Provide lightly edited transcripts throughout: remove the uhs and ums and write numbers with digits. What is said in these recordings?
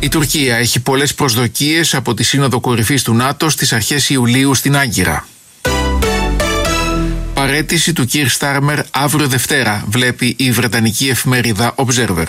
Η Τουρκία έχει πολλές προσδοκίες από τη Σύνοδο Κορυφής του ΝΑΤΟ στις αρχές Ιουλίου στην Άγκυρα. Παραίτηση του Κιρ Στάρμερ αύριο Δευτέρα, βλέπει η βρετανική εφημερίδα Observer.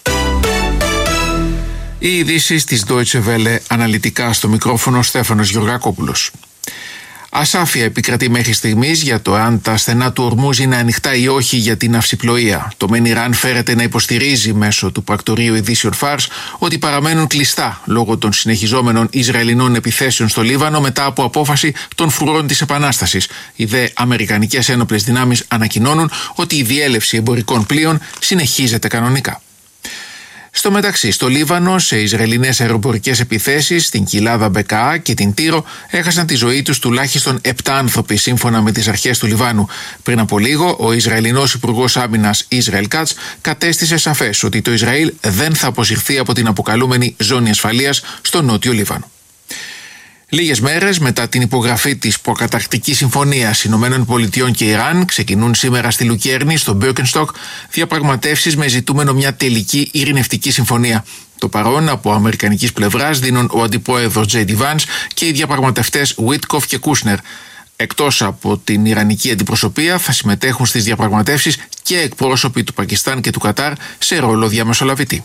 Οι ειδήσεις της Deutsche Welle, αναλυτικά στο μικρόφωνο Στέφανος Γεωργακόπουλος. Ασάφεια επικρατεί μέχρι στιγμής για το αν τα στενά του Ορμούζ είναι ανοιχτά ή όχι για την ναυσιπλοεία. Το Μεν Ιράν φέρεται να υποστηρίζει μέσω του πρακτορείου ειδήσεων Φάρς ότι παραμένουν κλειστά λόγω των συνεχιζόμενων Ισραηλινών επιθέσεων στο Λίβανο μετά από απόφαση των φρουρών της Επανάστασης. Οι δε αμερικανικές ένοπλες δυνάμεις ανακοινώνουν ότι η διέλευση εμπορικών πλοίων συνεχίζεται κανονικά. Στο μεταξύ, στο Λίβανο, σε Ισραηλινές αεροπορικές επιθέσεις, στην κοιλάδα Μπεκαά και την Τύρο, έχασαν τη ζωή τους τουλάχιστον 7 άνθρωποι, σύμφωνα με τις αρχές του Λιβάνου. Πριν από λίγο, ο Ισραηλινός Υπουργός Άμυνας Ισραήλ Κάτς κατέστησε σαφές ότι το Ισραήλ δεν θα αποσυρθεί από την αποκαλούμενη ζώνη ασφαλείας στο νότιο Λίβανο. Λίγες μέρες μετά την υπογραφή της προκαταρκτικής συμφωνίας ΗΠΑ και Ιράν, ξεκινούν σήμερα στη Λουκέρνη, στο Μπέρκενστοκ, διαπραγματεύσεις με ζητούμενο μια τελική ειρηνευτική συμφωνία. Το παρόν από αμερικανικής πλευράς δίνουν ο αντιπρόεδρος Τζέιντι Βάνς και οι διαπραγματευτές Βίτκοφ και Κούσνερ. Εκτός από την Ιρανική αντιπροσωπεία θα συμμετέχουν στις διαπραγματεύσεις και εκπρόσωποι του Πακιστάν και του Κατάρ σε ρόλο διαμεσολαβητή.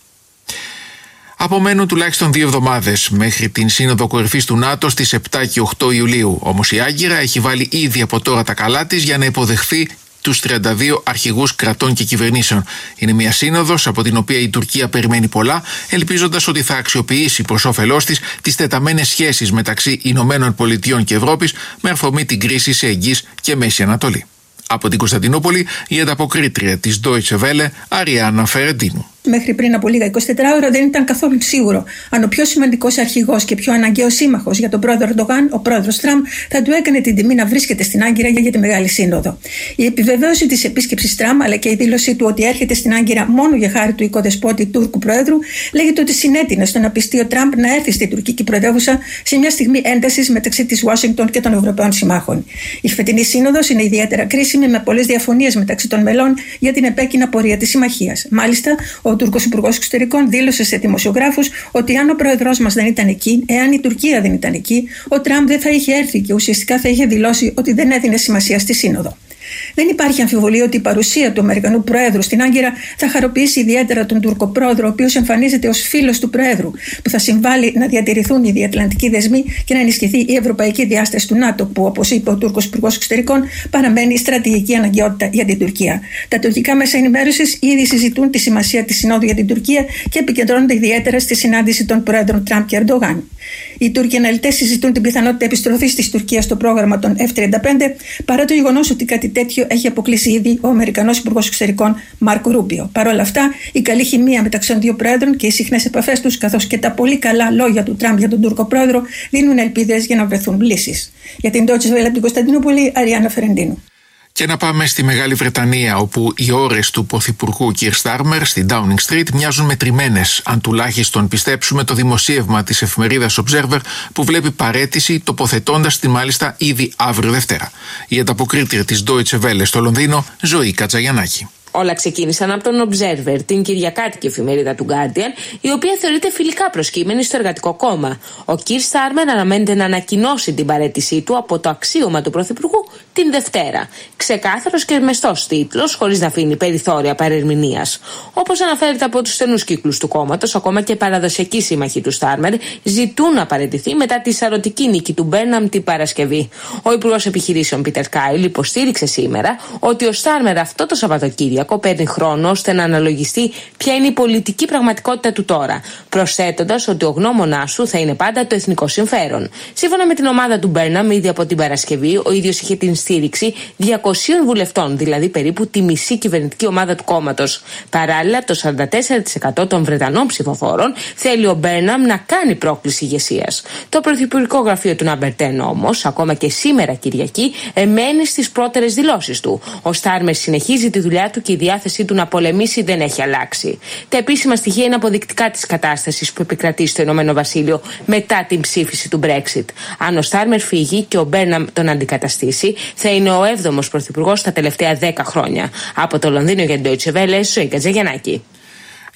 Απομένουν τουλάχιστον 2 εβδομάδες μέχρι την Σύνοδο Κορυφής του ΝΑΤΟ στις 7 και 8 Ιουλίου. Όμως η Άγκυρα έχει βάλει ήδη από τώρα τα καλά της για να υποδεχθεί τους 32 αρχηγούς κρατών και κυβερνήσεων. Είναι μια σύνοδος από την οποία η Τουρκία περιμένει πολλά, ελπίζοντας ότι θα αξιοποιήσει προς όφελός της τις τεταμένες σχέσεις μεταξύ ΗΠΑ και Ευρώπης με αφορμή την κρίση σε Εγγύς και Μέση Ανατολή. Από την Κωνσταντινούπολη, η ανταποκρίτρια της Deutsche Welle, Αριάννα Φερεντίνου. Μέχρι πριν από λίγα 24 ώρα δεν ήταν καθόλου σίγουρο αν ο πιο σημαντικός αρχηγός και πιο αναγκαίος σύμμαχος για τον πρόεδρο Ερντογάν, ο πρόεδρος Τραμπ, θα του έκανε την τιμή να βρίσκεται στην Άγκυρα για τη Μεγάλη Σύνοδο. Η επιβεβαίωση της επίσκεψης Τραμπ, αλλά και η δήλωσή του ότι έρχεται στην Άγκυρα μόνο για χάρη του οικοδεσπότη Τούρκου πρόεδρου, λέγεται ότι συνέτεινε στο να πιστεί ο Τραμπ να έρθει στην τουρκική πρωτεύουσα σε μια στιγμή έντασης μεταξύ της Ουάσιγκτον και των Ευρωπαίων συμμάχων. Η φετινή Σύνοδος είναι ιδιαίτερα κρίσιμη, με πολλές διαφωνίες μεταξύ των μελών για την επέκεινα πορεία της συμμαχίας. Μάλιστα, ο Τούρκος Υπουργός Εξωτερικών δήλωσε σε δημοσιογράφους ότι αν ο πρόεδρός μας δεν ήταν εκεί, εάν η Τουρκία δεν ήταν εκεί, ο Τραμπ δεν θα είχε έρθει και ουσιαστικά θα είχε δηλώσει ότι δεν έδινε σημασία στη Σύνοδο. Δεν υπάρχει αμφιβολία ότι η παρουσία του Αμερικανού Προέδρου στην Άγκυρα θα χαροποιήσει ιδιαίτερα τον Τούρκο Πρόεδρο, ο οποίος εμφανίζεται ως φίλος του Προέδρου, που θα συμβάλλει να διατηρηθούν οι διατλαντικοί δεσμοί και να ενισχυθεί η ευρωπαϊκή διάσταση του ΝΑΤΟ, που, όπως είπε ο Τούρκος Υπουργός Εξωτερικών, παραμένει στρατηγική αναγκαιότητα για την Τουρκία. Τα τουρκικά μέσα ενημέρωσης ήδη συζητούν τη σημασία της Συνόδου για την Τουρκία και επικεντρώνονται ιδιαίτερα στη συνάντηση των Προέδρων Τραμπ και Ερντογάν. Οι Τούρκοι αναλυτές συζητούν την πιθανότητα επιστροφής της Τουρκίας στο πρόγραμμα των F-35, παρά το γεγονός ότι κάτι τέτοιο έχει αποκλείσει ήδη ο Αμερικανός Υπουργός Εξωτερικών Μάρκο Ρούμπιο. Παρ' όλα αυτά, η καλή χημεία μεταξύ των δύο πρόεδρων και οι συχνές επαφές τους, καθώς και τα πολύ καλά λόγια του Τραμπ για τον Τούρκο πρόεδρο, δίνουν ελπίδες για να βρεθούν λύσεις. Για την Deutsche Welle από την Κωνσταντινούπολη, Αριάννα Φερεντίνου. Και να πάμε στη Μεγάλη Βρετανία, όπου οι ώρες του πρωθυπουργού Κιρ Στάρμερ στην Downing Street μοιάζουν μετρημένες, αν τουλάχιστον πιστέψουμε το δημοσίευμα της εφημερίδας Observer, που βλέπει παραίτηση, τοποθετώντας τη μάλιστα ήδη αύριο Δευτέρα. Η ανταποκρίτρια της Deutsche Welle στο Λονδίνο, Ζωή Κατζαγιαννάκη. Όλα ξεκίνησαν από τον Observer, την κυριακάτικη εφημερίδα του Guardian, η οποία θεωρείται φιλικά προσκύμενη στο Εργατικό Κόμμα. Ο Κιρ Στάρμερ αναμένεται να ανακοινώσει την παραίτησή του από το αξίωμα του Πρωθυπουργού την Δευτέρα. Ξεκάθαρος και μεστός τίτλος, χωρίς να αφήνει περιθώρια παρερμηνίας. Όπως αναφέρεται από τους στενούς κύκλους του κόμματος, ακόμα και παραδοσιακοί σύμμαχοι του Στάρμερ ζητούν να παραιτηθεί μετά τη σαρωτική νίκη του Μπέρναμ την Παρασκευή. Ο Υπουργός Επιχειρήσεων Πίτερ Κάιλ υποστήριξε σήμερα ότι ο Στάρμερ αυτό το Σαββατοκύριακο παίρνει χρόνο ώστε να αναλογιστεί ποια είναι η πολιτική πραγματικότητα του τώρα, προσθέτοντας ότι ο γνώμονάς του θα είναι πάντα το εθνικό συμφέρον. Σύμφωνα με την ομάδα του Μπέρναμ, ήδη από την Παρασκευή, ο ίδιος είχε την στήριξη 200 βουλευτών, δηλαδή περίπου τη μισή κυβερνητική ομάδα του κόμματος. Παράλληλα, το 44% των Βρετανών ψηφοφόρων θέλει ο Μπέρναμ να κάνει πρόκληση ηγεσίας. Το πρωθυπουργικό γραφείο του Number 10 όμως, ακόμα και σήμερα Κυριακή, εμένει στις πρώτερες δηλώσεις του. Ο Στάρμερ συνεχίζει τη δουλειά του και η διάθεσή του να πολεμήσει δεν έχει αλλάξει. Τα επίσημα στοιχεία είναι αποδεικτικά της κατάστασης που επικρατεί στο Ηνωμένο Βασίλειο μετά την ψήφιση του Brexit. Αν ο Στάρμερ φύγει και ο Μπέρναμ τον αντικαταστήσει, θα είναι ο 7ος πρωθυπουργός τα τελευταία 10 χρόνια. Από το Λονδίνο για την Deutsche Welle, Ζωή Κατζαγιαννάκη.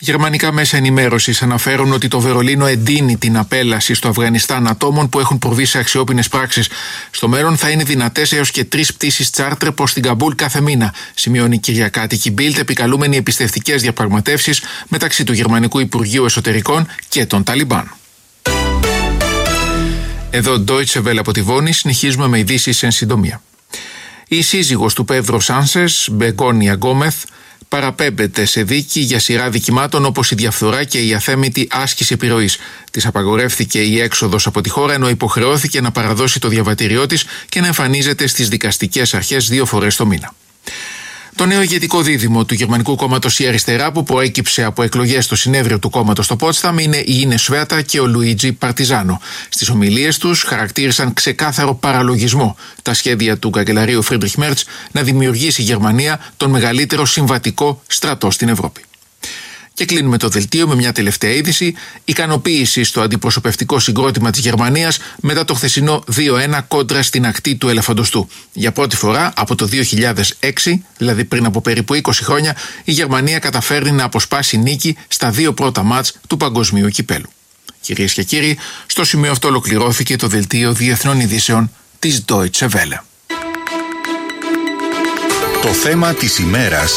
Γερμανικά μέσα ενημέρωσης αναφέρουν ότι το Βερολίνο εντείνει την απέλαση στο Αφγανιστάν ατόμων που έχουν προβεί σε αξιόπινες πράξεις. Στο μέλλον θα είναι δυνατές έως και 3 πτήσεις τσάρτερ προς την Καμπούλ κάθε μήνα, σημειώνει η κυριακάτικη Bild, επικαλούμενη εμπιστευτικές διαπραγματεύσεις μεταξύ του Γερμανικού Υπουργείου Εσωτερικών και των Ταλιμπάν. Εδώ Deutsche Welle από τη Βόνη, συνεχίζουμε με ειδήσεις εν συντομία. Η σύζυγος του Πέδρο Σάνσες, Μπεγκόνια Γκόμεθ, παραπέμπεται σε δίκη για σειρά δικημάτων όπως η διαφθορά και η αθέμητη άσκηση επιρροής. Της απαγορεύθηκε η έξοδος από τη χώρα, ενώ υποχρεώθηκε να παραδώσει το διαβατήριό της και να εμφανίζεται στις δικαστικές αρχές 2 φορές το μήνα. Το νέο ηγετικό δίδυμο του Γερμανικού κόμματος Η Αριστερά, που προέκυψε από εκλογές στο συνέδριο του κόμματος στο Πότσταμ, είναι η Ίνε Σβέτα και ο Λουίτζι Παρτιζάνο. Στις ομιλίες τους χαρακτήρισαν ξεκάθαρο παραλογισμό τα σχέδια του καγκελαρίου Φρίντριχ Μέρτς να δημιουργήσει η Γερμανία τον μεγαλύτερο συμβατικό στρατό στην Ευρώπη. Και κλείνουμε το δελτίο με μια τελευταία είδηση: ικανοποίηση στο αντιπροσωπευτικό συγκρότημα της Γερμανίας μετά το χθεσινό 2-1 κόντρα στην ακτή του Ελεφαντοστού. Για πρώτη φορά από το 2006, δηλαδή πριν από περίπου 20 χρόνια, η Γερμανία καταφέρνει να αποσπάσει νίκη στα 2 πρώτα μάτς του παγκοσμίου κυπέλου. Κυρίες και κύριοι, στο σημείο αυτό ολοκληρώθηκε το δελτίο Διεθνών Ειδήσεων της Deutsche Welle. Το θέμα της ημέρας.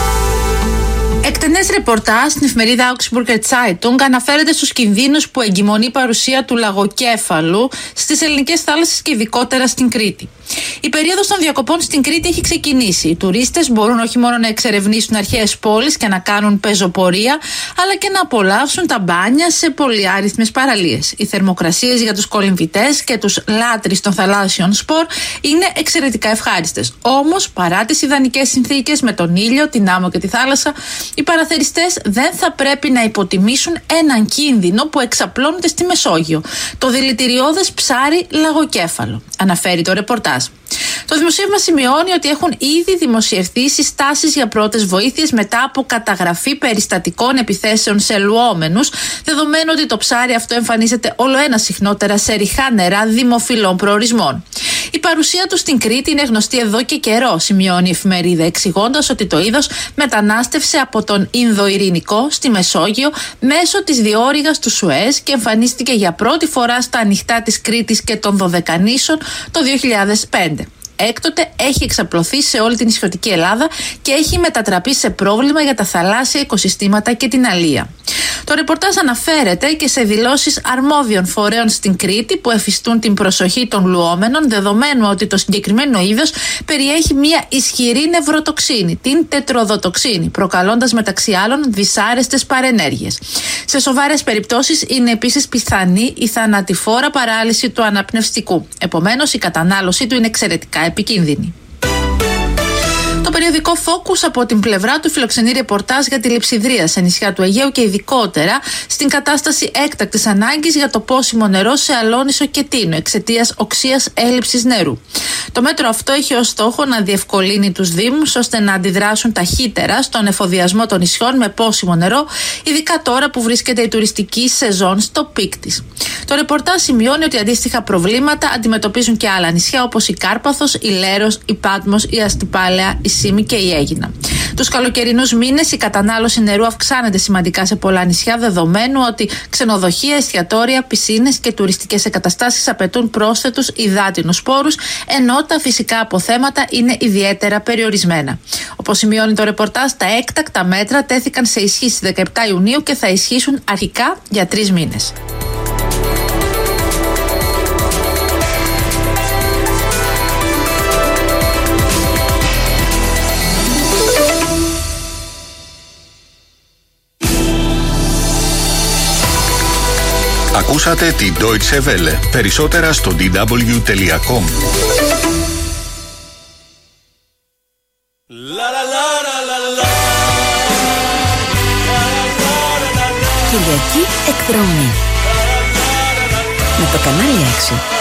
Εκτενές ρεπορτάζ στην εφημερίδα Augsburger Zeitung αναφέρεται στους κινδύνους που εγκυμονεί η παρουσία του λαγοκέφαλου στις ελληνικές θάλασσες και ειδικότερα στην Κρήτη. Η περίοδος των διακοπών στην Κρήτη έχει ξεκινήσει. Οι τουρίστες μπορούν όχι μόνο να εξερευνήσουν αρχαίες πόλεις και να κάνουν πεζοπορία, αλλά και να απολαύσουν τα μπάνια σε πολυάριθμες παραλίες. Οι θερμοκρασίες για τους κολυμβητές και τους λάτρεις των θαλάσσιων σπορ είναι εξαιρετικά ευχάριστες. Όμως, παρά τις ιδανικές συνθήκες με τον ήλιο, την άμμο και τη θάλασσα, οι παραθεριστές δεν θα πρέπει να υποτιμήσουν έναν κίνδυνο που εξαπλώνεται στη Μεσόγειο: το δηλητηριώδες ψάρι λαγοκέφαλο, αναφέρει το ρεπορτάζ. Το δημοσίευμα σημειώνει ότι έχουν ήδη δημοσιευθεί συστάσεις για πρώτες βοήθειες μετά από καταγραφή περιστατικών επιθέσεων σε λουόμενους, δεδομένου ότι το ψάρι αυτό εμφανίζεται όλο-ένα συχνότερα σε ρηχά νερά δημοφιλών προορισμών. Η παρουσία του στην Κρήτη είναι γνωστή εδώ και καιρό, σημειώνει η εφημερίδα, εξηγώντας ότι το είδος μετανάστευσε από τον Ινδοειρηνικό στη Μεσόγειο μέσω της διόρυγας του Σουέζ και εμφανίστηκε για πρώτη φορά στα ανοιχτά της Κρήτης και των Δωδεκανήσων το 2005. Έκτοτε έχει εξαπλωθεί σε όλη την νησιωτική Ελλάδα και έχει μετατραπεί σε πρόβλημα για τα θαλάσσια οικοσυστήματα και την αλεία. Το ρεπορτάζ αναφέρεται και σε δηλώσεις αρμόδιων φορέων στην Κρήτη που εφιστούν την προσοχή των λουόμενων, δεδομένου ότι το συγκεκριμένο είδος περιέχει μια ισχυρή νευροτοξίνη, την τετροδοτοξίνη, προκαλώντας μεταξύ άλλων δυσάρεστες παρενέργειες. Σε σοβαρές περιπτώσεις είναι επίσης πιθανή η θανατηφόρα παράλυση του αναπνευστικού. Επομένως, η κατανάλωσή του είναι εξαιρετικά επικίνδυνη. Το περιοδικό Focus από την πλευρά του φιλοξενεί ρεπορτάζ για τη λειψιδρία σε νησιά του Αιγαίου και ειδικότερα στην κατάσταση έκτακτης ανάγκης για το πόσιμο νερό σε Αλόνισο και Τίνο εξαιτίας οξείας έλλειψης νερού. Το μέτρο αυτό έχει ως στόχο να διευκολύνει τους δήμους ώστε να αντιδράσουν ταχύτερα στον εφοδιασμό των νησιών με πόσιμο νερό, ειδικά τώρα που βρίσκεται η τουριστική σεζόν στο πικ της. Το ρεπορτάζ σημειώνει ότι αντίστοιχα προβλήματα αντιμετωπίζουν και άλλα νησιά όπως η Κάρπαθος, η Λέρος, η Πάτμος, η Αστυπάλαια, η Σύμη και η Αίγινα. Τους καλοκαιρινούς μήνες η κατανάλωση νερού αυξάνεται σημαντικά σε πολλά νησιά, δεδομένου ότι ξενοδοχεία, εστιατόρια, πισίνες και τουριστικές εγκαταστάσεις απαιτούν πρόσθετους υδάτινους πόρους, ενώ τα φυσικά αποθέματα είναι ιδιαίτερα περιορισμένα. Όπως σημειώνει το ρεπορτάζ, τα έκτακτα μέτρα τέθηκαν σε ισχύ στις 17 Ιουνίου και θα ισχύσουν αρχικά για 3 μήνες. Ακούσατε την Deutsche Welle. Περισσότερα στο dw.com. Κυριακή εκδρομή με το κανάλι 6.